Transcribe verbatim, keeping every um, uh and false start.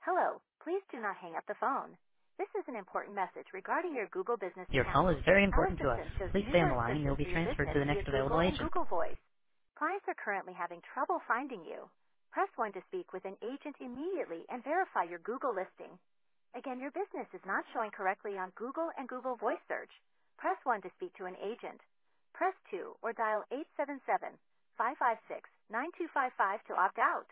Hello, please do not hang up the phone. This is an important message regarding your Google Business Your account. call is very Our important to us. assistant shows Please stay on the numerous line and you'll symptoms be for your transferred to business the via next available Google and agent. Google Voice. Clients are currently having trouble finding you. Press one to speak with an agent immediately and verify your Google listing. Again, your business is not showing correctly on Google and Google Voice Search. Press one to speak to an agent. Press two or dial eight seven seven, five five six, nine two five five to opt out.